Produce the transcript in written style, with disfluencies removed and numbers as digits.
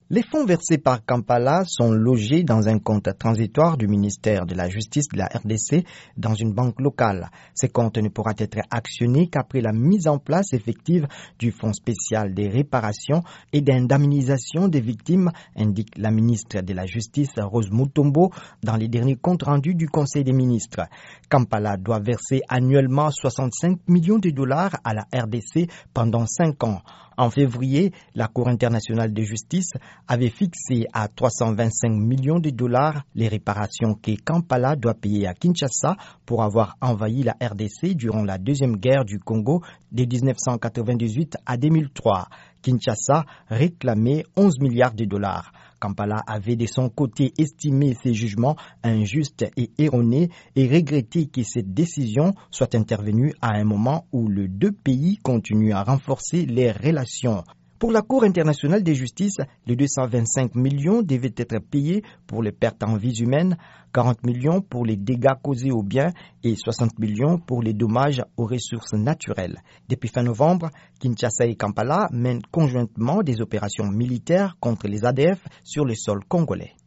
Les fonds versés par Kampala sont logés dans un compte transitoire du ministère de la Justice de la RDC dans une banque locale. Ce compte ne pourra être actionné qu'après la mise en place effective du Fonds spécial des réparations et d'indemnisation des victimes, indique la ministre de la Justice Rose Mutombo dans les derniers comptes rendus du Conseil des ministres. Kampala doit verser annuellement 65 millions de dollars à la RDC pendant 5 ans. En février, la Cour internationale de justice avait fixé à 325 millions de dollars les réparations que Kampala doit payer à Kinshasa pour avoir envahi la RDC durant la Deuxième Guerre du Congo de 1998 à 2003. Kinshasa réclamait 11 milliards de dollars. Kampala avait de son côté estimé ces jugements injustes et erronés et regretté que cette décision soit intervenue à un moment où les deux pays continuent à renforcer les relations. Pour la Cour internationale de justice, les 225 millions devaient être payés pour les pertes en vies humaines, 40 millions pour les dégâts causés aux biens et 60 millions pour les dommages aux ressources naturelles. Depuis fin novembre, Kinshasa et Kampala mènent conjointement des opérations militaires contre les ADF sur le sol congolais.